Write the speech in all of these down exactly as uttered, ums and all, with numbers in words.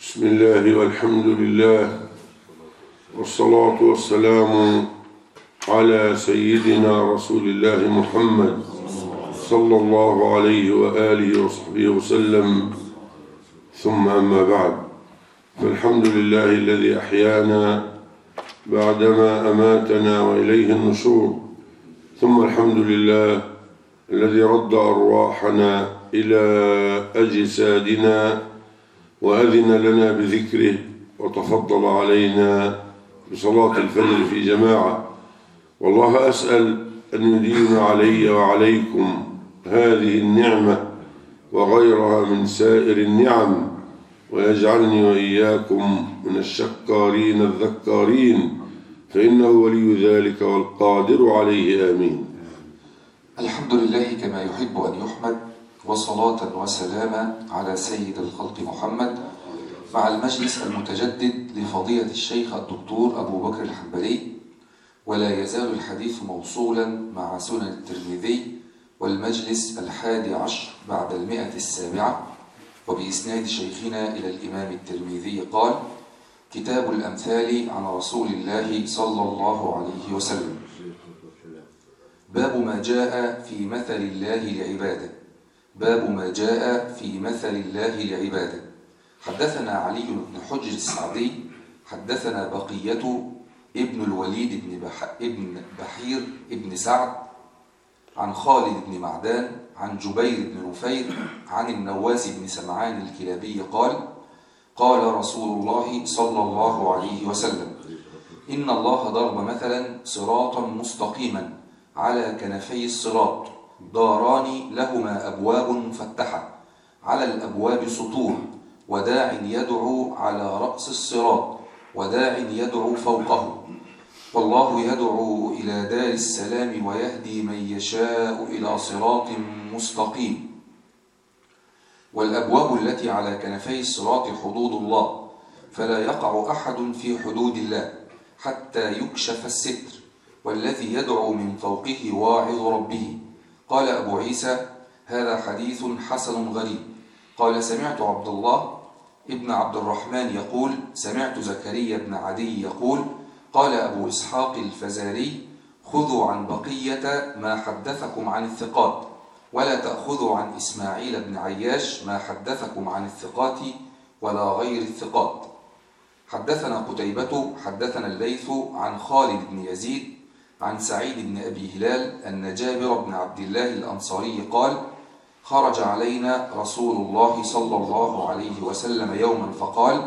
بسم الله والحمد لله والصلاة والسلام على سيدنا رسول الله محمد صلى الله عليه وآله وصحبه وسلم، ثم أما بعد، فالحمد لله الذي أحيانا بعدما أماتنا وإليه النشور، ثم الحمد لله الذي رد أرواحنا إلى أجسادنا وأذن لنا بذكره وتفضل علينا بصلاة الفجر في جماعة. والله أسأل أن يديم علي وعليكم هذه النعمة وغيرها من سائر النعم، ويجعلني وإياكم من الشكارين الذكارين، فإنه ولي ذلك والقادر عليه. آمين. الحمد لله كما يحب أن يحمد، وصلاة وسلاما على سيد الخلق محمد، مع المجلس المتجدد لفضيلة الشيخ الدكتور أبو بكر الحنبلي. ولا يزال الحديث موصولا مع سنن الترمذي، والمجلس الحادي عشر بعد المئة السابعة، وبإسناد شيخنا إلى الإمام الترمذي قال: كتاب الأمثال عن رسول الله صلى الله عليه وسلم. باب ما جاء في مثل الله لعباده. باب ما جاء في مثل الله لعباده. حدثنا علي بن حجر السعدي حدثنا بقية ابن الوليد بن, بح... ابن بحير ابن سعد عن خالد بن معدان عن جبير بن نفير عن النواس بن سمعان الكلابي قال: قال رسول الله صلى الله عليه وسلم: إن الله ضرب مثلا صراطا مستقيما على كنفي الصراط، داران لهما أبواب مفتحة، على الأبواب سطور، وداع يدعو على رأس الصراط، وداع يدعو فوقه، والله يدعو إلى دار السلام ويهدي من يشاء إلى صراط مستقيم. والأبواب التي على كنفي الصراط حدود الله، فلا يقع أحد في حدود الله حتى يكشف الستر، والذي يدعو من فوقه واعظ ربه. قال أبو عيسى: هذا حديث حسن غريب. قال: سمعت عبد الله ابن عبد الرحمن يقول: سمعت زكريا بن عدي يقول: قال أبو إسحاق الفزاري: خذوا عن بقية ما حدثكم عن الثقات، ولا تأخذوا عن إسماعيل بن عياش ما حدثكم عن الثقات ولا غير الثقات. حدثنا قتيبة حدثنا الليث عن خالد بن يزيد عن سعيد بن أبي هلال أن جابر بن عبد الله الأنصاري قال: خرج علينا رسول الله صلى الله عليه وسلم يوما فقال: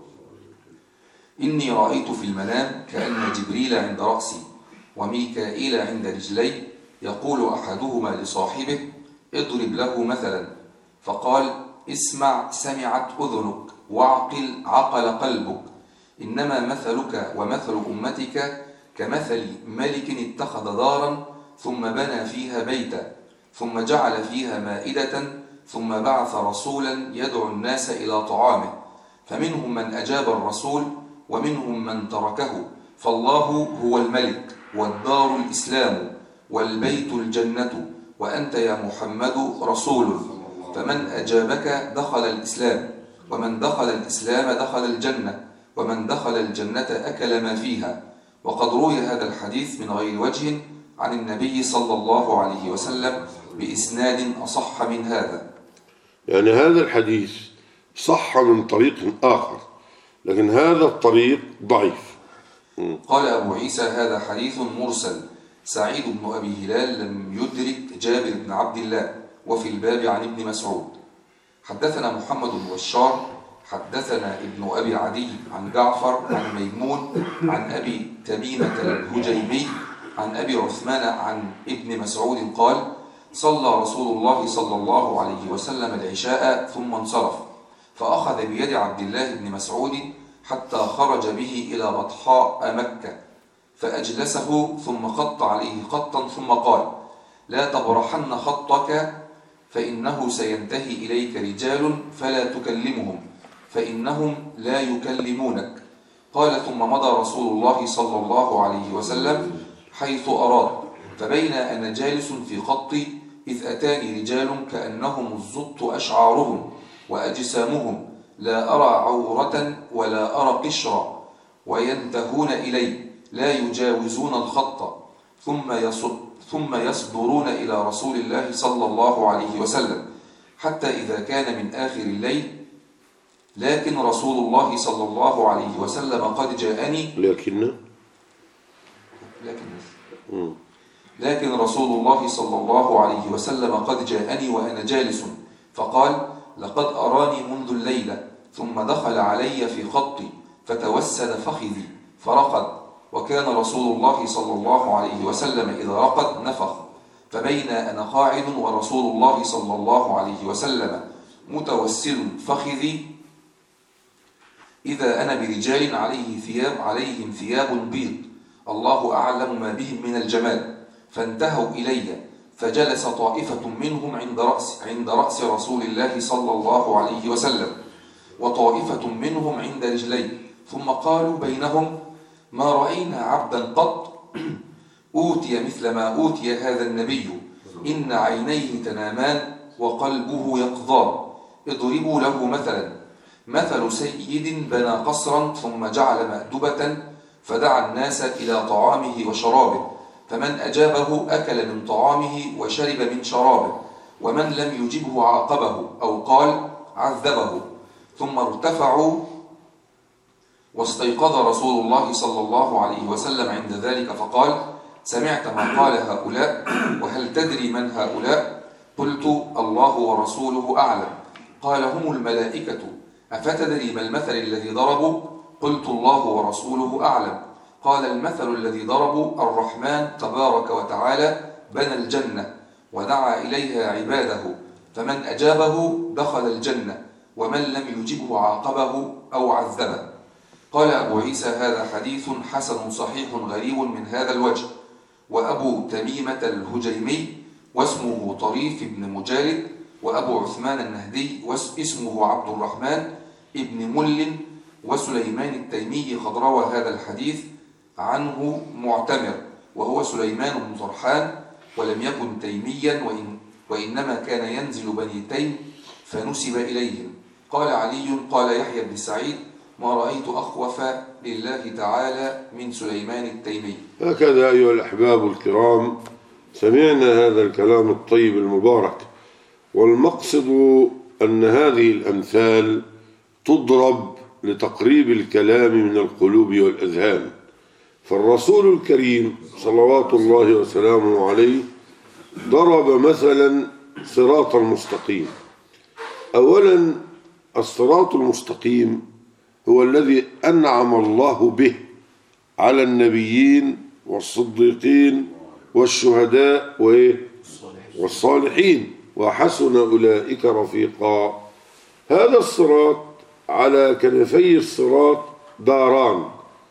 إني رأيت في المنام كأن جبريل عند رأسي وميكائيل عند رجلي، يقول أحدهما لصاحبه: اضرب له مثلا. فقال: اسمع سمعت أذنك، واعقل عقل قلبك، إنما مثلك ومثل أمتك كمثل ملك اتخذ دارا ثم بنى فيها بيتا، ثم جعل فيها مائدة، ثم بعث رسولا يدعو الناس إلى طعامه، فمنهم من أجاب الرسول ومنهم من تركه، فالله هو الملك، والدار الإسلام، والبيت الجنة، وأنت يا محمد رسول، فمن أجابك دخل الإسلام، ومن دخل الإسلام دخل الجنة، ومن دخل الجنة أكل ما فيها. وقد روي هذا الحديث من غير وجه عن النبي صلى الله عليه وسلم بإسناد أصح من هذا. يعني هذا الحديث صح من طريق آخر، لكن هذا الطريق ضعيف. قال أبو عيسى: هذا حديث مرسل. سعيد بن أبي هلال لم يدرك جابر بن عبد الله. وفي الباب عن ابن مسعود. حدثنا محمد بن بشار حدثنا ابن أبي عدي عن جعفر عن ميمون عن أبي تميمة الهجيمي عن أبي عثمان عن ابن مسعود قال: صلى رسول الله صلى الله عليه وسلم العشاء ثم انصرف، فأخذ بيد عبد الله بن مسعود حتى خرج به إلى بطحاء مكة، فأجلسه ثم خط عليه خطا، ثم قال: لا تبرحن خطك، فإنه سينتهي إليك رجال فلا تكلمهم، فإنهم لا يكلمونك. قال: ثم مضى رسول الله صلى الله عليه وسلم حيث أراد، فبين أنا جالس في خطي إذ أتاني رجال كأنهم الزط أشعارهم وأجسامهم، لا أرى عورة ولا أرى قشرا، وينتهون إلي لا يجاوزون الخط، ثم ثم يصدرون إلى رسول الله صلى الله عليه وسلم حتى إذا كان من آخر الليل، لكن رسول الله صلى الله عليه وسلم قد جاءني لكن لكن لكن رسول الله صلى الله عليه وسلم قد جاءني وأنا جالس، فقال: لقد أراني منذ الليلة، ثم دخل علي في خطي فتوسد فخذي فرقد، وكان رسول الله صلى الله عليه وسلم إذا رقد نفخ، فبين أنا قاعد ورسول الله صلى الله عليه وسلم متوسد فخذي إذا أنا برجال عليه ثياب عليهم ثياب بيض، الله أعلم ما بهم من الجمال، فانتهوا إلي، فجلس طائفة منهم عند رأس, عند رأس رسول الله صلى الله عليه وسلم، وطائفة منهم عند رجليه، ثم قالوا بينهم: ما رأينا عبدا قط أوتي مثل ما أوتي هذا النبي، إن عينيه تنامان وقلبه يقظان، اضربوا له مثلا، مثل سيد بنى قصرا ثم جعل مأدبة فدعا الناس إلى طعامه وشرابه، فمن أجابه أكل من طعامه وشرب من شرابه، ومن لم يجبه عاقبه أو قال عذبه، ثم ارتفعوا واستيقظ رسول الله صلى الله عليه وسلم عند ذلك فقال: سمعت ما قال هؤلاء، وهل تدري من هؤلاء؟ قلت: الله ورسوله أعلم. قال: هم الملائكة. أفتدري ما المثل الذي ضربوا؟ قلت: الله ورسوله أعلم. قال: المثل الذي ضربوا الرحمن تبارك وتعالى بنى الجنة ودعا إليها عباده، فمن أجابه دخل الجنة، ومن لم يجبه عاقبه أو عذبه. قال أبو عيسى: هذا حديث حسن صحيح غريب من هذا الوجه. وأبو تميمة الهجيمي واسمه طريف بن مجالد، وأبو عثمان النهدي واسمه عبد الرحمن ابن مل، وسليمان التيمي قد روى هذا الحديث عنه معتمر، وهو سليمان بن طرحان، ولم يكن تيميا، وإن وإنما كان ينزل بني تيم فنسب إليهم. قال علي: قال يحيى بن سعيد: ما رأيت أخوف لله تعالى من سليمان التيمي. هكذا أيها الأحباب الكرام سمعنا هذا الكلام الطيب المبارك، والمقصد أن هذه الأمثال تضرب لتقريب الكلام من القلوب والأذهان. فالرسول الكريم صلوات الله وسلامه عليه ضرب مثلا صراط المستقيم. أولا الصراط المستقيم هو الذي أنعم الله به على النبيين والصديقين والشهداء والصالحين، وحسن أولئك رفيقا. هذا الصراط على كنفي الصراط داران،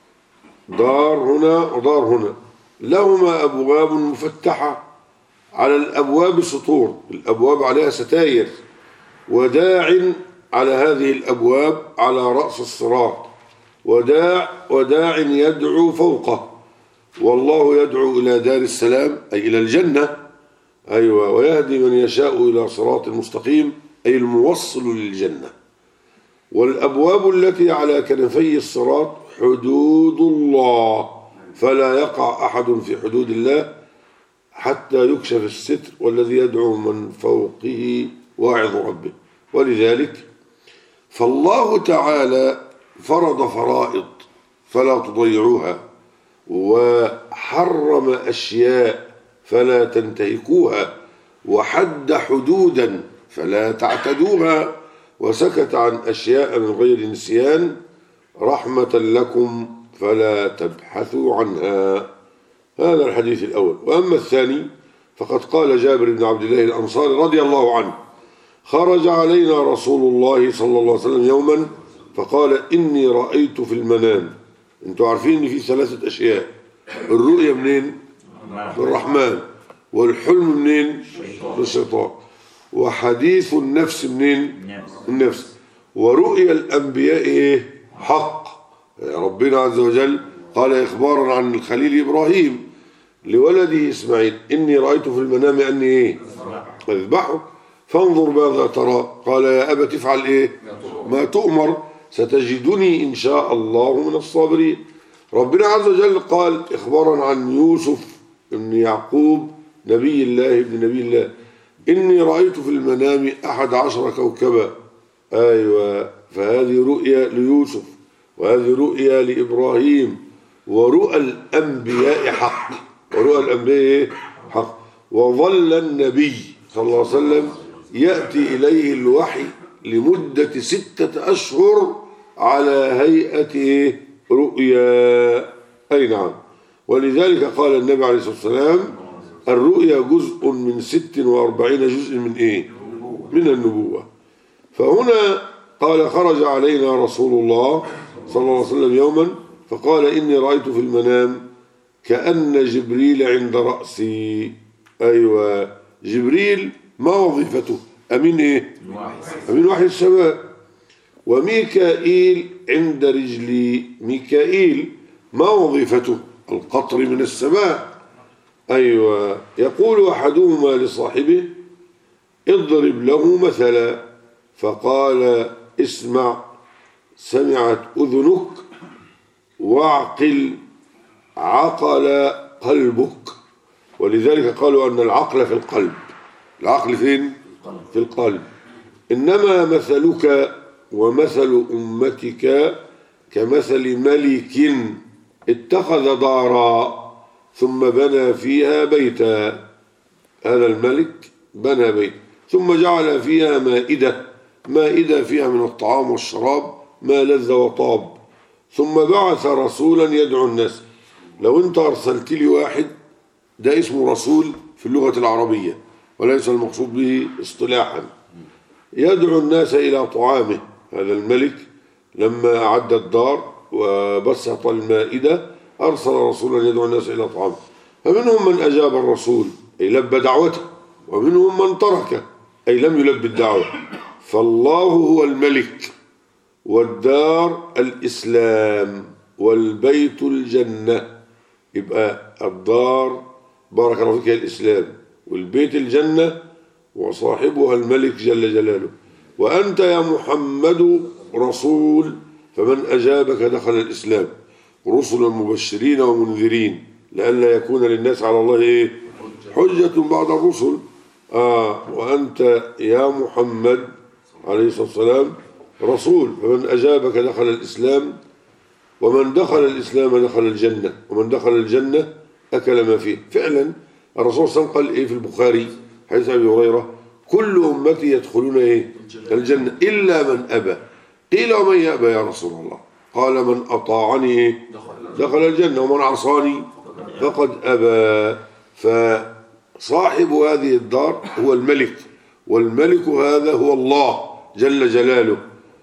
دار هنا ودار هنا، لهما أبواب مفتحة، على الأبواب سطور، الأبواب عليها ستاير، وداع على هذه الأبواب على رأس الصراط، وداع وداع يدعو فوقه، والله يدعو إلى دار السلام أي إلى الجنة، أيوة، ويهدي من يشاء إلى صراط المستقيم أي الموصل للجنة. والأبواب التي على كنفي الصراط حدود الله، فلا يقع أحد في حدود الله حتى يكشف الستر، والذي يدعو من فوقه واعظ ربه. ولذلك فالله تعالى فرض فرائض فلا تضيعوها، وحرم أشياء فلا تنتهكوها، وحد حدودا فلا تعتدوها، وسكت عن أشياء من غير نسيان رحمة لكم فلا تبحثوا عنها. هذا الحديث الأول. وأما الثاني فقد قال جابر بن عبد الله الأنصاري رضي الله عنه: خرج علينا رسول الله صلى الله عليه وسلم يوما فقال: إني رأيت في المنام. انتوا عارفين ان في ثلاثة أشياء: الرؤية منين؟ من الرحمن، والحلم منين؟ من الشيطان، وحديث النفس منين؟ النفس، ورؤيا الأنبياء إيه؟ حق. ربنا عز وجل قال إخبارا عن الخليل إبراهيم لولده إسماعيل: إني رأيت في المنام أني إيه؟ أذبحه فانظر ماذا ترى. قال: يا أبت افعل إيه؟ ما تؤمر ستجدني إن شاء الله من الصابرين. ربنا عز وجل قال إخبارا عن يوسف ابن يعقوب نبي الله ابن نبي الله: إني رأيت في المنام أحد عشر كوكبا. أيوة، فهذه رؤيا ليوسف، وهذه رؤيا لإبراهيم، ورؤى الأنبياء حق، ورؤى الأنبياء حق. وظل النبي صلى الله عليه وسلم يأتي إليه الوحي لمدة ستة أشهر على هيئة رؤيا. أي نعم. ولذلك قال النبي عليه الصلاة والسلام: الرؤيا جزء من ست وأربعين جزء من إيه؟ من النبوة. فهنا قال: خرج علينا رسول الله صلى الله عليه وسلم يوما فقال: إني رأيت في المنام كأن جبريل عند رأسي. أيوة، جبريل ما وظيفته؟ أمين إيه؟ أمين وحي السماء. وميكائيل عند رجلي. ميكائيل ما وظيفته؟ القطر من السماء. أيوة. يقول أحدهما لصاحبه: اضرب له مثلا. فقال: اسمع سمعت أذنك، واعقل عقل قلبك. ولذلك قالوا أن العقل في القلب. العقل فين؟ في القلب. إنما مثلك ومثل أمتك كمثل ملك اتخذ دارا ثم بنى فيها بيتا. هذا الملك بنى بيت ثم جعل فيها مائدة، مائدة فيها من الطعام والشراب ما لذ وطاب، ثم بعث رسولا يدعو الناس. لو انت أرسلت لي واحد، ده اسمه رسول في اللغة العربية وليس المقصود به اصطلاحا. يدعو الناس إلى طعامه. هذا الملك لما أعد الدار وبسط المائدة أرسل رسولا يدعو الناس إلى طعامه، فمنهم من أجاب الرسول أي لبى دعوته، ومنهم من ترك أي لم يلبي الدعوة. فالله هو الملك، والدار الإسلام، والبيت الجنة. يبقى الدار بارك الله فيك الإسلام، والبيت الجنة، وصاحبها الملك جل جلاله. وأنت يا محمد رسول، فمن أجابك دخل الإسلام، رسلا مبشرين ومنذرين لئلا يكون للناس على الله إيه؟ حجة بعد الرسل. آه وأنت يا محمد عليه الصلاة والسلام رسول، فمن أجابك دخل الإسلام، ومن دخل الإسلام دخل الجنة، ومن دخل الجنة أكل ما فيه. فعلا الرسول صلى الله عليه وسلم قال إيه في البخاري حديث أبي هريرة: كل أمتي يدخلون إيه؟ الجنة إلا من أبى. قيل: ومن يأبى يا رسول الله؟ قال: من أطاعني إيه؟ دخل الجنة، ومن عصاني فقد أبى. فصاحب هذه الدار هو الملك، والملك هذا هو الله جل جلاله.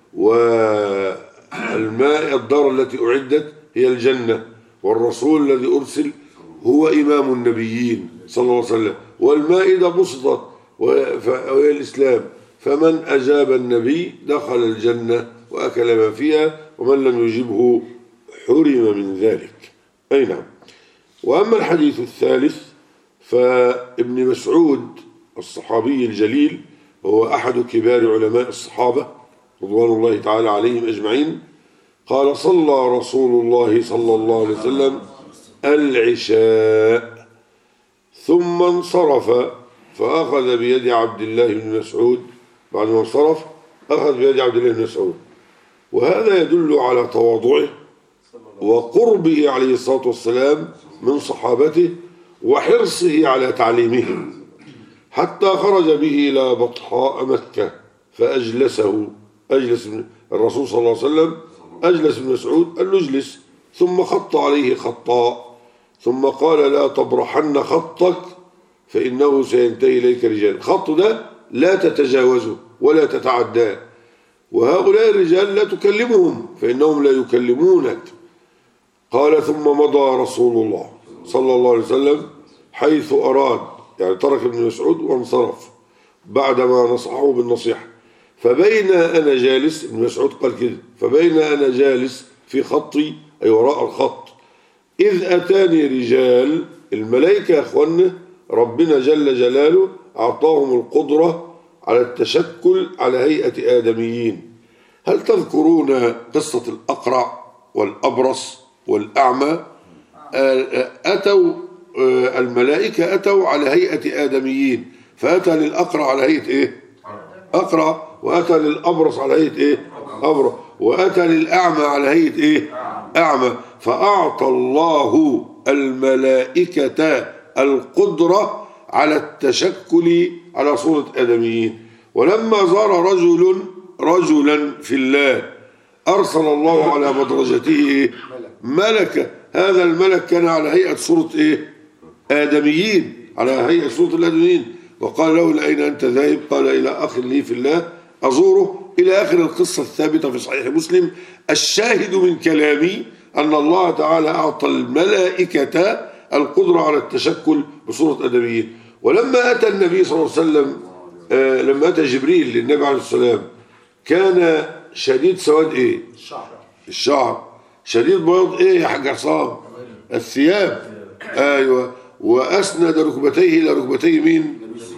والماء الدار التي أعدت هي الجنة، والرسول الذي أرسل هو إمام النبيين صلى الله عليه وسلم، والمائدة بسطت وهي الإسلام. فمن أجاب النبي دخل الجنة وأكل ما فيها، ومن لم يجبه حرم من ذلك. أي نعم. وأما الحديث الثالث فابن مسعود الصحابي الجليل وهو أحد كبار علماء الصحابة رضوان الله تعالى عليهم أجمعين قال: صلى رسول الله صلى الله عليه وسلم العشاء ثم انصرف، فأخذ بيد عبد الله بن مسعود. بعد ما انصرف أخذ بيد عبد الله بن مسعود. وهذا يدل على تواضعه وقربه عليه الصلاة والسلام من صحابته وحرصه على تعليمهم، حتى خرج به إلى بطحاء مكة فأجلسه. أجلس الرسول صلى الله عليه وسلم أجلس ابن مسعود، قال له اجلس، ثم خط عليه خطاء، ثم قال: لا تبرحن خطك فإنه سينتهي إليك رجال. خط ده لا تتجاوزه ولا تتعداه، وهؤلاء الرجال لا تكلمهم فإنهم لا يكلمونك. قال: ثم مضى رسول الله صلى الله عليه وسلم حيث أراد، يعني ترك ابن مسعود وانصرف بعدما نصحه بالنصيحة. فبين أنا جالس، ابن مسعود قال كده: فبين أنا جالس في خطي أي وراء الخط، إذ أتاني رجال. الملائكة يا أخوانا ربنا جل جلاله أعطاهم القدرة على التشكل على هيئة آدميين، هل تذكرون قصة الأقرع والأبرص والأعمى؟ أتوا الملائكة أتوا على هيئة آدميين، فأتى للأقرع على هيئة إيه؟ أقرع، وأتى للأبرص على هيئة إيه؟ أبرص، وأتى للأعمى على هيئة إيه؟ أعمى. فأعطى الله الملائكة القدرة على التشكل على صورة آدميين. ولما زار رجل رجلا في الله أرسل الله على مدرجته إيه؟ ملكا. هذا الملك كان على هيئة صورة إيه؟ آدميين، على هيئة صورة الآدميين. وقال له لأين أنت ذاهب؟ قال إلى أخ لي في الله أزوره، إلى آخر القصة الثابتة في صحيح مسلم. الشاهد من كلامي أن الله تعالى أعطى الملائكة القدرة على التشكل بصورة آدميين. ولما أتى النبي صلى الله عليه وسلم آه لما أتى جبريل للنبي عليه السلام كان شديد سواد إيه؟ الشعر. الشعر شديد بياض إيه يا حاج عصام؟ الثياب. أيوة. وأسند ركبتيه إلى ركبتي مين؟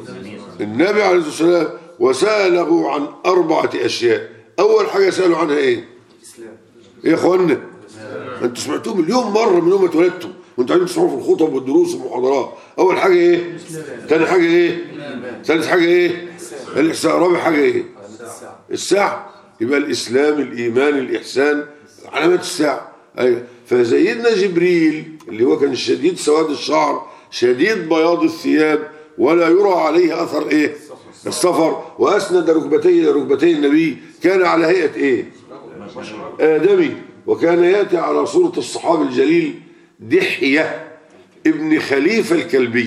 النبي عليه الصلاة والسلام. وسأله عن أربعة أشياء. أول حاجة سأله عنها إيه؟ الإسلام. إيه يا إخوانا؟ أنتوا سمعتوه مليون مرة من يوم ما اتولدتوا وأنتوا قاعدين تسمعوا في الخطب والدروس والمحاضرات. أول حاجة إيه؟ ثاني حاجة إيه؟ ثالث حاجة إيه؟ الإحسان. رابع حاجة إيه؟ الساعة. يبقى الإسلام، الإيمان، الإحسان، علامات الساعة. أيوة. فسيدنا جبريل اللي هو كان شديد سواد الشعر شديد بياض الثياب ولا يرى عليه أثر إيه؟ السفر. وأسند ركبتيه إلى ركبتي النبي كان على هيئة إيه؟ آدمي. وكان يأتي على صورة الصحابي الجليل دحية ابن خليفة الكلبي.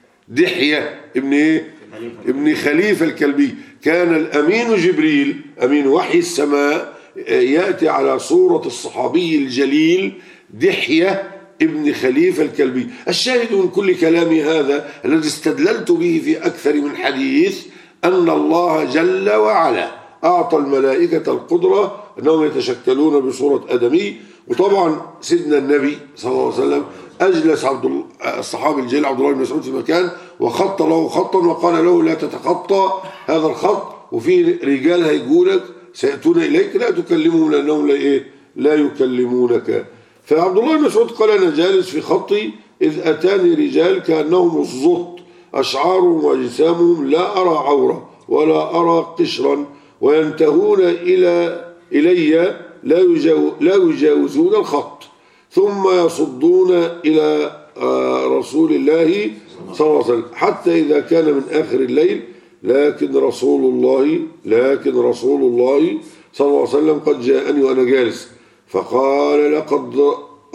دحية ابن إيه؟ ابن خليفة الكلبي. كان الأمين جبريل أمين وحي السماء يأتي على صورة الصحابي الجليل دحية ابن خليفة الكلبي. الشاهد من كل كلامي هذا الذي استدللت به في أكثر من حديث أن الله جل وعلا أعطى الملائكة القدرة أنهم يتشكلون بصورة آدمي. وطبعا سيدنا النبي صلى الله عليه وسلم أجلس عبد الصحابي الجليل عبد الله بن مسعود في مكان وخط له خطا وقال له لا تتخطى هذا الخط، وفي رجال هيجولك سيأتون إليك لا تكلمهم لأنهم لا, إيه؟ لا يكلمونك. فعبد الله بن مسعود قال أنا جالس في خطي إذ أتاني رجال كأنهم الزط أشعارهم وأجسامهم لا أرى عورة ولا أرى قشرا وينتهون إلى إلي لا, يجاو لا يجاوزون الخط ثم يصدون إلى رسول الله صلى الله عليه وسلم حتى إذا كان من آخر الليل لكن رسول الله لكن رسول الله صلى الله عليه وسلم قد جاءني وأنا جالس فقال لقد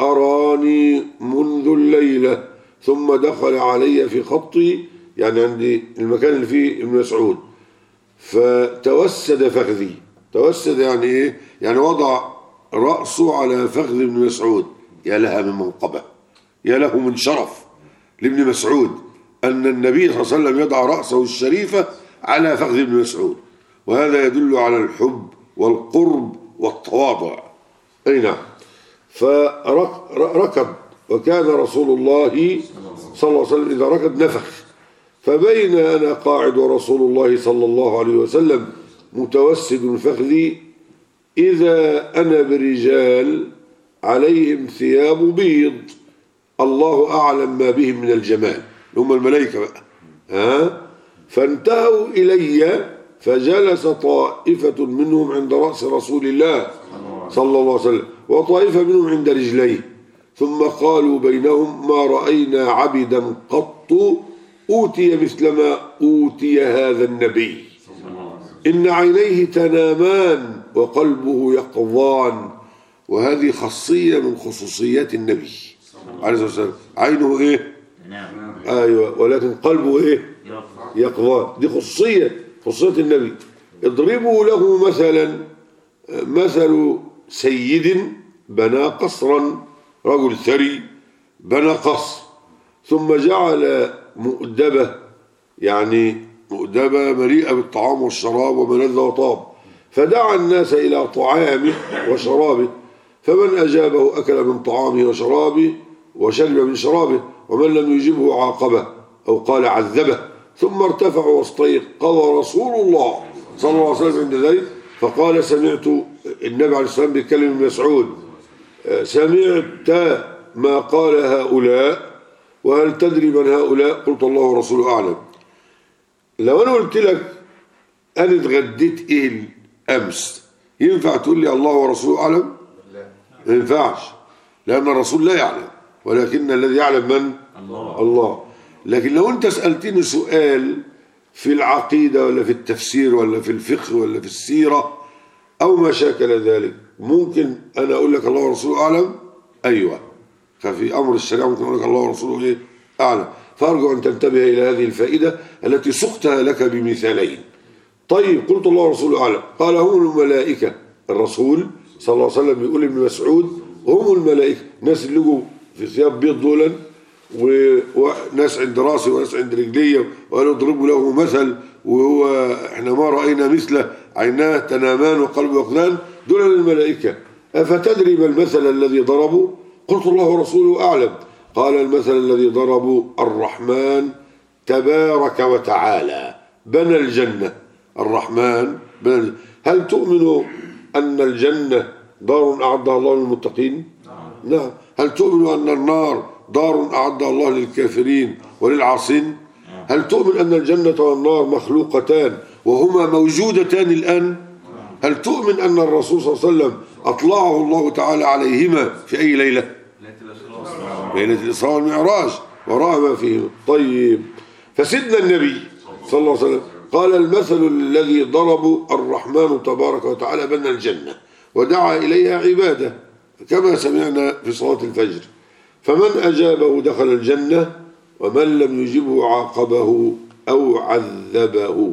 أراني منذ الليلة ثم دخل علي في خطي، يعني عندي المكان اللي فيه ابن مسعود، فتوسد فخذي. توسد يعني إيه؟ يعني وضع رأسه على فخذ ابن مسعود. يا لها من منقبة، يا له من شرف لابن مسعود أن النبي صلى الله عليه وسلم يضع رأسه الشريفة على فخذ ابن مسعود، وهذا يدل على الحب والقرب والتواضع. أي نعم. فركض، وكان رسول الله صلى الله عليه وسلم إذا ركض نفخ. فبين أنا قاعد ورسول الله صلى الله عليه وسلم متوسد فخذي إذا أنا برجال عليهم ثياب بيض الله أعلم ما بهم من الجمال، هم الملائكة بقى. ها؟ فانتهوا إلي فجلس طائفة منهم عند رأس رسول الله صلى الله عليه وسلم وطائفة منهم عند رجليه، ثم قالوا بينهم ما رأينا عبدا قط أوتي مثل ما أوتي هذا النبي، إن عينيه تنامان وقلبه يقظان. وهذه خاصية من خصوصيات النبي عليه الصلاة والسلام. عينه إيه؟ أيوة، ولكن قلبه إيه؟ يقظان. دي خصوصية خصوصية النبي. اضربوا له مثلا مثل سيد بنى قصرا، رجل ثري بنى قصر ثم جعل مؤدبة، يعني مؤدبة مليئة بالطعام والشراب وملذ وطاب، فدعا الناس إلى طعامه وشرابه، فمن أجابه أكل من طعامه وشرابه وشرب من شرابه، ومن لم يجبه عاقبه أو قال عذبه. ثم ارتفع واستيقظ رسول الله صلى الله عليه وسلم عند ذلك فقال سمعت النبي عليه الصلاة والسلام بيتكلم ابن مسعود سمعت ما قال هؤلاء وهل تدري من هؤلاء؟ قلت الله ورسوله أعلم. لو أنا قلت لك أنا اتغديت إيه أمس ينفع تقول لي الله ورسوله أعلم؟ ما ينفعش، لأن الرسول لا يعلم، ولكن الذي يعلم من؟ الله. الله. لكن لو أنت سألتني سؤال في العقيدة ولا في التفسير ولا في الفقه ولا في السيرة أو ما شاكل ذلك ممكن أنا أقول لك الله ورسوله أعلم؟ أيوة. ففي أمر الشريعة ممكن أقول لك الله ورسوله إيه؟ أعلم. فأرجو أن تنتبه إلى هذه الفائدة التي سقتها لك بمثالين. طيب قلت الله ورسوله أعلم، قال هم الملائكة. الرسول صلى الله عليه وسلم بيقول ابن مسعود هم الملائكة، ناس اللي لقوا في ثياب بيض دولا وناس عند راسي وناس عند رجليه وقالوا اضربوا له مثل وهو احنا ما رأينا مثله عيناه تنامان وقلبه يقظان، دول الملائكة. أفتدري ما المثل الذي ضربوا؟ قلت الله ورسوله أعلم. قال المثل الذي ضربوا الرحمن تبارك وتعالى بنى الجنة. الرحمن بنى الجنة. هل تؤمن أن الجنة دار أعدها الله للمتقين؟ نعم. هل تؤمن أن النار دار أعدها الله للكافرين وللعاصين؟ هل تؤمن أن الجنة والنار مخلوقتان وهما موجودتان الآن؟ هل تؤمن أن الرسول صلى الله عليه وسلم أطلعه الله تعالى عليهما في أي ليلة؟ ليلة الإسراء والمعراج ورأى ما فيهما. طيب فسيدنا النبي صلى الله عليه وسلم قال المثل الذي ضربوا الرحمن تبارك وتعالى بنى الجنة ودعا إليها عباده كما سمعنا في صلاة الفجر، فمن أجابه دخل الجنة ومن لم يجبه عاقبه أو عذبه.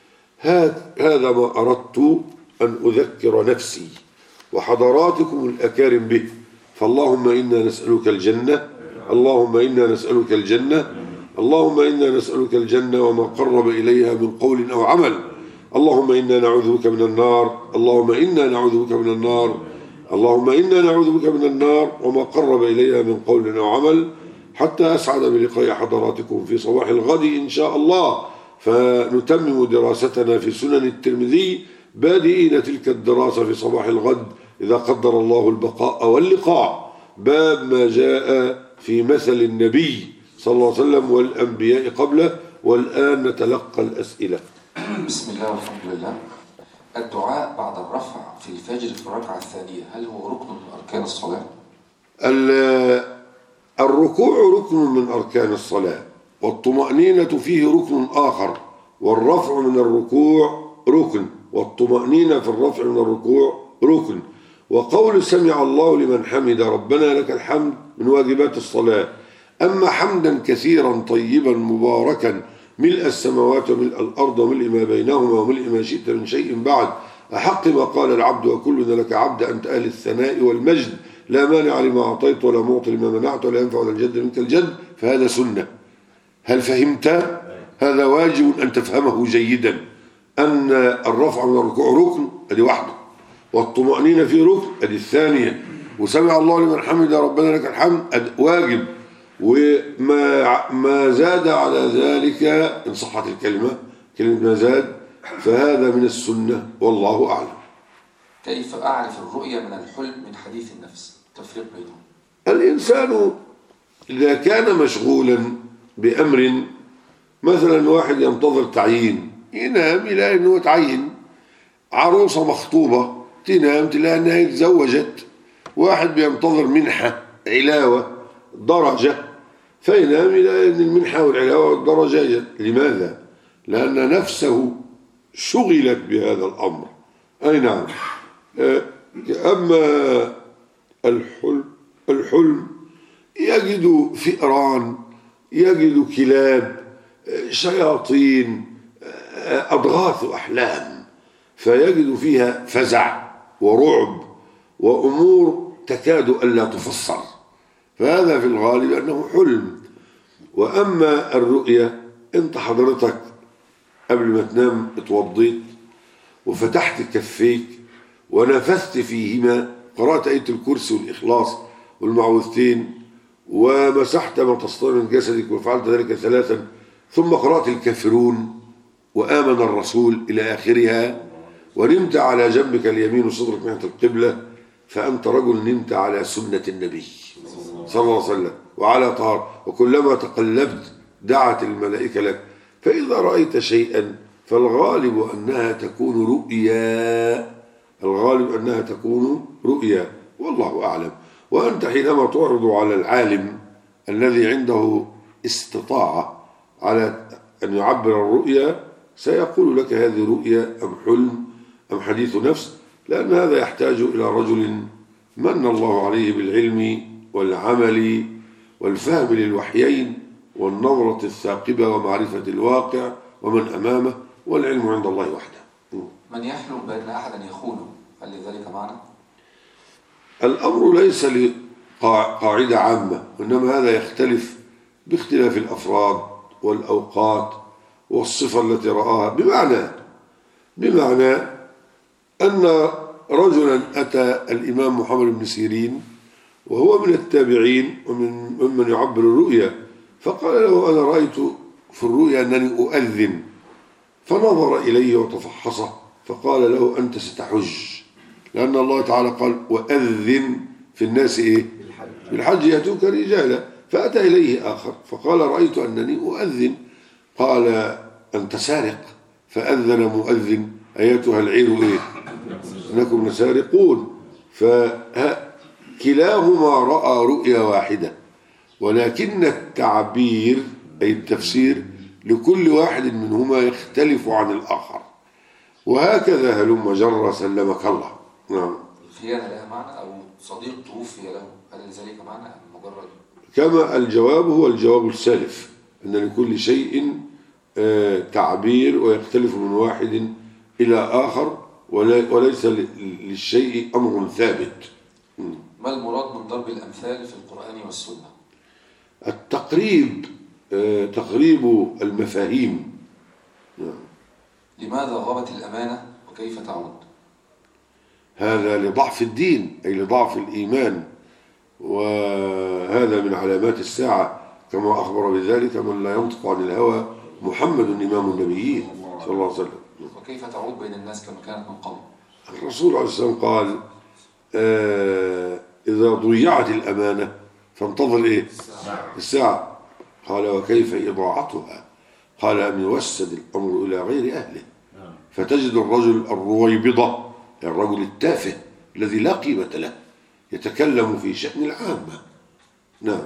هذا ما أردت أن أذكر نفسي وحضراتكم الأكارم به. فاللهم إنا نسألك الجنة، اللهم إنا نسألك الجنة، اللهم إنا نسألك الجنة وما قرب إليها من قول أو عمل. اللهم إنا نعوذ بك من النار، اللهم إنا نعوذ بك من النار، اللهم إنا نعوذ بك من النار وما قرب إليها من قول أو عمل، حتى أسعد بلقاء حضراتكم في صباح الغد إن شاء الله، فنتمم دراستنا في سنن الترمذي بادئين تلك الدراسة في صباح الغد إذا قدر الله البقاء واللقاء، باب ما جاء في مثل النبي صلى الله عليه وسلم والأنبياء قبله. والآن نتلقى الأسئلة. بسم الله والحمد لله. الدعاء بعد الرفع في الفجر في الركعة الثانية هل هو ركن من أركان الصلاة؟ الركوع ركن من أركان الصلاة، والطمأنينة فيه ركن آخر، والرفع من الركوع ركن، والطمأنينة في الرفع من الركوع ركن. وقول سمع الله لمن حمد ربنا لك الحمد من واجبات الصلاة. أما حمدا كثيرا طيبا مباركا ملء السماوات وملء الأرض وملء ما بينهما وملء ما شئت من شيء بعد أحق ما قال العبد وكلنا لك عبد أنت أهل الثناء والمجد لا مانع لما أعطيت ولا معطي لما منعت ولا ينفع ولا الجد منك الجد، فهذا سنة. هل فهمت؟ هذا واجب أن تفهمه جيدا، أن الرفع من الركوع ركن أدي واحدة، والطمأنينة في ركن أدي الثانية، وسمع الله لمن حمد ربنا لك الحمد واجب، وما ما زاد على ذلك إن صحت الكلمة كلمة ما زاد فهذا من السنة والله أعلم. كيف أعرف الرؤية من الحلم من حديث النفس؟ تفريق بينهم. الإنسان إذا كان مشغولا بأمر، مثلا واحد ينتظر تعيين ينام يلاقي أنه تعين، عروسة مخطوبة تنام تلاقي أنها اتزوجت، واحد بينتظر منحة علاوة درجة فينام يلاقي أن المنحة والعلاوة والدرجة. لماذا؟ لأن نفسه شغلت بهذا الأمر. أي نعم. أما الحلم الحلم يجد فئران، يجد كلاب، شياطين، أضغاث أحلام، فيجد فيها فزع ورعب وأمور تكاد ألا تفسر، فهذا في الغالب أنه حلم. وأما الرؤية، أنت حضرتك قبل ما تنام اتوضيت وفتحت كفيك ونفثت فيهما، قرأت آية الكرسي والإخلاص والمعوذتين ومسحت ما تستطيع من جسدك وفعلت ذلك ثلاثا، ثم قرأت الكافرون وآمن الرسول إلى آخرها، ونمت على جنبك اليمين وصدرك ناحية القبلة فأنت رجل نمت على سنة النبي صلى الله عليه وسلم وعلى طهارة، وكلما تقلبت دعت الملائكة لك. فإذا رأيت شيئا فالغالب أنها تكون رؤيا، الغالب أنها تكون رؤيا والله أعلم. وأنت حينما تعرض على العالم الذي عنده استطاعة على أن يعبر الرؤيا سيقول لك هذه رؤيا أم حلم أم حديث نفس، لأن هذا يحتاج إلى رجل من الله عليه بالعلم والعمل والفهم للوحيين والنظرة الثاقبة ومعرفة الواقع ومن أمامه، والعلم عند الله وحده. من يحلم بأن أحدا يخونه هل لذلك معنى؟ الأمر ليس لقاعدة عامة، إنما هذا يختلف باختلاف الأفراد والأوقات والصفة التي رآها. بمعنى بمعنى أن رجلا أتى الإمام محمد بن سيرين وهو من التابعين ومن ممن يعبر الرؤيا، فقال له أنا رأيت في الرؤيا أنني أؤذن، فنظر إليه وتفحصه فقال له أنت ستحج، لأن الله تعالى قال وأذن في الناس إيه؟ بالحج يأتوك رجالا. فأتى إليه آخر فقال رأيت أنني أؤذن، قال أنت سارق، فأذن مؤذن أيتها العير إيه؟ إنكم لسارقون. فكلاهما رأى رؤيا واحدة، ولكن التعبير أي التفسير لكل واحد منهما يختلف عن الآخر، وهكذا هلم جر سلمك الله. نعم. الخيانة لها معنى أو صديق توفي له هل لذلك معنى أم مجرد؟ كما الجواب هو الجواب السالف، أن لكل شيء تعبير ويختلف من واحد إلى آخر وليس للشيء أمر ثابت. ما المراد من ضرب الأمثال في القرآن والسنة؟ التقريب، تقريب المفاهيم. لماذا غابت الأمانة وكيف تعود؟ هذا لضعف الدين أي لضعف الإيمان، وهذا من علامات الساعة كما أخبر بذلك من لا ينطق عن الهوى محمد إمام النبيين صلى الله عليه وسلم. وكيف تعود بين الناس كما كانت من قبل؟ الرسول عليه السلام قال آه إذا ضيعت الأمانة فانتظر إيه؟ الساعة. قال وكيف إضاعتها؟ قال أن يوسد الأمر إلى غير أهله فتجد الرجل الرويبضة، الرجل التافه الذي لا قيمة له يتكلم في شأن العامة. نعم.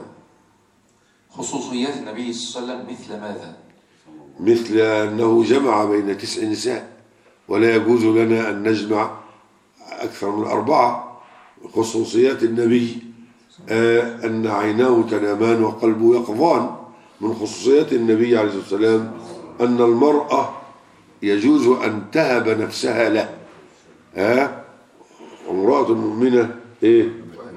خصوصيات النبي صلى الله عليه وسلم مثل ماذا؟ مثل أنه جمع بين تسع نساء، ولا يجوز لنا أن نجمع أكثر من أربعة. خصوصيات النبي آه أن عيناه تنامان وقلبه يقظان. من خصوصيات النبي عليه الصلاة والسلام أن المرأة يجوز أن تهب نفسها له. ها امرأة مؤمنة إيه؟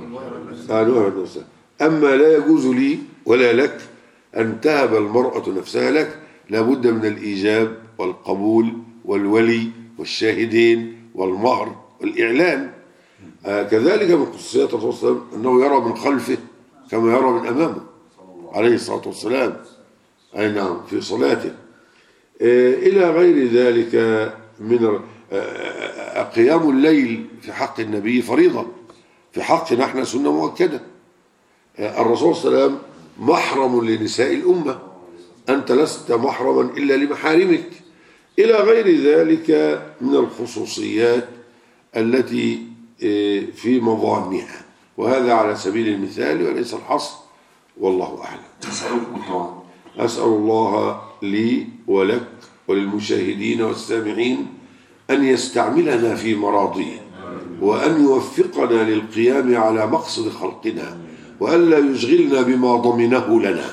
آه نفسها. أما لا يجوز لي ولا لك أن تهب المرأة نفسها لك، لابد من الإيجاب والقبول والولي والشاهدين والمهر والإعلان. آه كذلك من خصوصيات الرسول صلى الله عليه وسلم أنه يرى من خلفه كما يرى من أمامه عليه الصلاة والسلام، أي نعم في صلاته. آه إلى غير ذلك من آه قيام الليل في حق النبي فريضة، في حقنا احنا سنة مؤكدة. آه الرسول صلى الله عليه وسلم محرم لنساء الأمة، أنت لست محرما إلا لمحارمك. إلى غير ذلك من الخصوصيات التي في مظانها، وهذا على سبيل المثال وليس الحصر، والله أعلم. أسأل الله لي ولك وللمشاهدين والسامعين أن يستعملنا في مراضيه، وأن يوفقنا للقيام على مقصد خلقنا، وأن لا يشغلنا بما ضمنه لنا.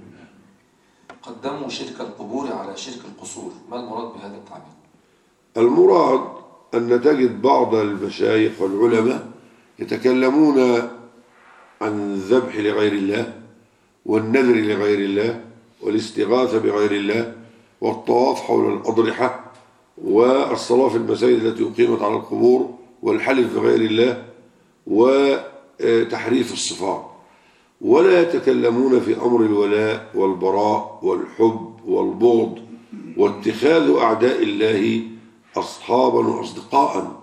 قدموا شرك القبور على شرك القصور، ما المراد بهذا التعبير؟ المراد أن تجد بعض المشايخ والعلماء يتكلمون عن الذبح لغير الله والنذر لغير الله والاستغاثة بغير الله والطواف حول الأضرحة والصلاة في المساجد التي أقيمت على القبور والحلف بغير الله وتحريف الصفات، ولا يتكلمون في أمر الولاء والبراء والحب والبغض واتخاذ أعداء الله أصحابا وأصدقاء.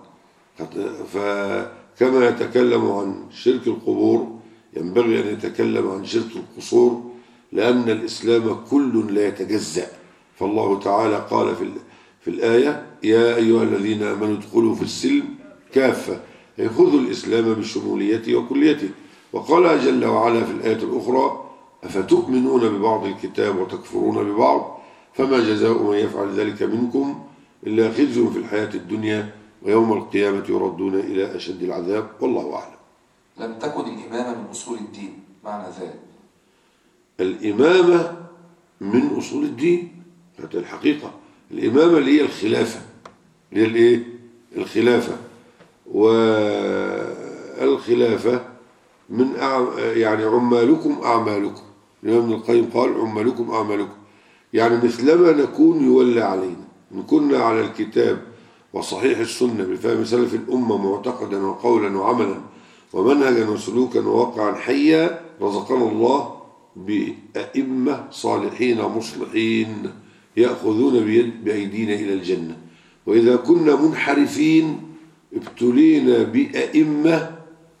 فكما يتكلم عن شرك القبور ينبغي أن يتكلم عن شرك القصور، لأن الإسلام كل لا يتجزأ. فالله تعالى قال في في الآية: يا أيها الذين آمنوا ادخلوا في السلم كافة، أي خذوا الإسلام بشموليته وكليته. وقال جل وعلا في الآية الأخرى: أفتؤمنون ببعض الكتاب وتكفرون ببعض، فما جزاء من يفعل ذلك منكم إلا خزي في الحياة الدنيا ويوم القيامة يردون إلى أشد العذاب، والله أعلم. لم تكن الإمامة من أصول الدين، معنى ذلك الإمامة من أصول الدين، هذه الحقيقة. الإمامة اللي هي الخلافة، اللي هي الإيه؟ الخلافة. والخلافة من أعم... يعني عمالكم أعمالكم. الإمام ابن القيم قال: عمالكم أعمالكم، يعني مثلما نكون يولى علينا، إن كنا على الكتاب وصحيح السنة بفهم سلف الأمة معتقدا وقولا وعملا ومنهجا وسلوكا وواقعا حيا، رزقنا الله بأئمة صالحين مصلحين يأخذون بيد بأيدينا إلى الجنة. وإذا كنا منحرفين ابتلينا بأئمة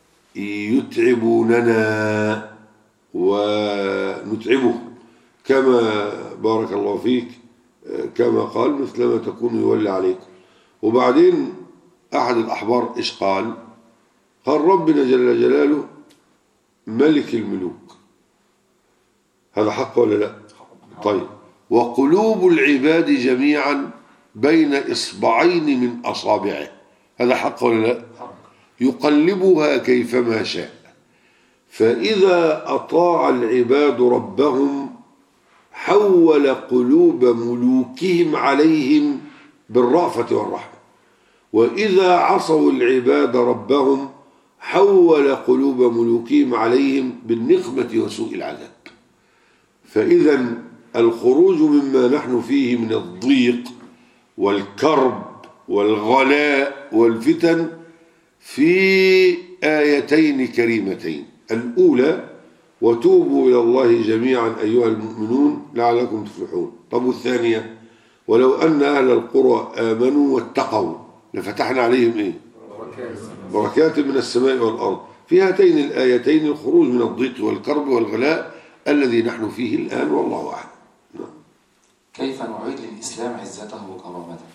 يتعبوننا ونتعبهم، كما بارك الله فيك كما قال: مثلما تكون يولى عليكم. وبعدين أحد الأحبار إيش قال؟ قال: ربنا جل جلاله ملك الملوك، هذا حق ولا لا؟ طيب، وقلوب العباد جميعا بين إصبعين من أصابعه، هذا حق ولا لا؟ يقلبها كيفما شاء. فإذا أطاع العباد ربهم حول قلوب ملوكهم عليهم بالرأفة والرحمة، وإذا عصوا العباد ربهم حول قلوب ملوكهم عليهم بالنقمة وسوء العذاب. فإذا الخروج مما نحن فيه من الضيق والكرب والغلاء والفتن في آيتين كريمتين: الأولى: وتوبوا إلى الله جميعا أيها المؤمنون لعلكم تفلحون. طب والثانية: ولو أن أهل القرى آمنوا واتقوا لفتحنا عليهم إيه؟ بركات من السماء والأرض. في هاتين الآيتين الخروج من الضيق والكرب والغلاء الذي نحن فيه الآن، والله أعلم. كيف نعيد للإسلام عزته وكرامته؟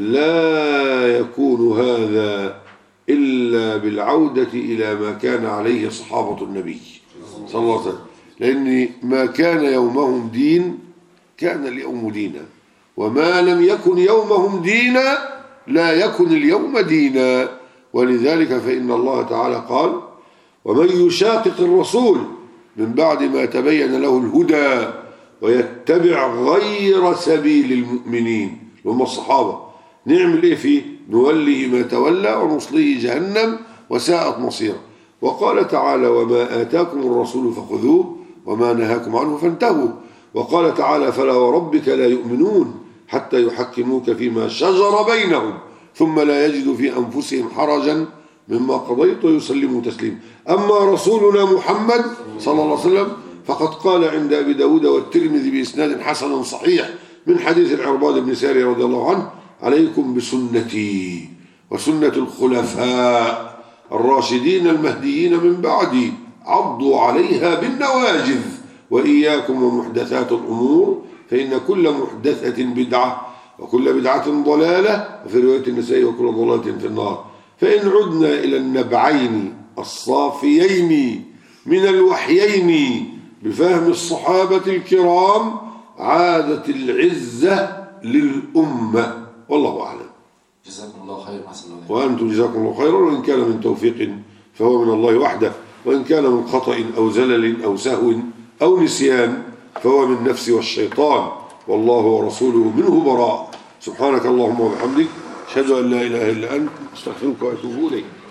لا يكون هذا إلا بالعودة إلى ما كان عليه صحابة النبي صلى الله عليه وسلم، لأن ما كان يومهم دين كان اليوم دينا، وما لم يكن يومهم دينا لا يكن اليوم دينا. ولذلك فإن الله تعالى قال: ومن يشاقق الرسول من بعد ما تبين له الهدى ويتبع غير سبيل المؤمنين، هم الصحابة، نعمل إيه فيه؟ نوليه ما تولى ونصليه جهنم وساءت مصيره. وقال تعالى: وما آتاكم الرسول فخذوه وما نهاكم عنه فانتهوا. وقال تعالى: فلا وربك لا يؤمنون حتى يحكموك فيما شجر بينهم ثم لا يجدوا في أنفسهم حرجا مما قضيت ويسلموا تسليما. أما رسولنا محمد صلى الله عليه وسلم فقد قال عند أبي داود والترمذي بإسناد حسن صحيح من حديث العرباض بن ساري رضي الله عنه: عليكم بسنتي وسنة الخلفاء الراشدين المهديين من بعدي، عضوا عليها بالنواجذ، وإياكم ومحدثات الأمور فإن كل محدثة بدعة وكل بدعة ضلالة، وفي رواية النسائي: وكل ضلالة في النار. فإن عدنا إلى النبعين الصافيين من الوحيين بفهم الصحابة الكرام عادت العزة للأمة، والله أعلم. جزاكم الله خير. وأنتم جزاكم الله خيرا. وإن كان من توفيق فهو من الله وحده، وإن كان من خطأ أو زلل أو سهو أو نسيان فهو من نفسي والشيطان، والله ورسوله منه براء. سبحانك اللهم وبحمدك، أشهد أن لا إله إلا أنت، أستغفرك وأتوب إليك.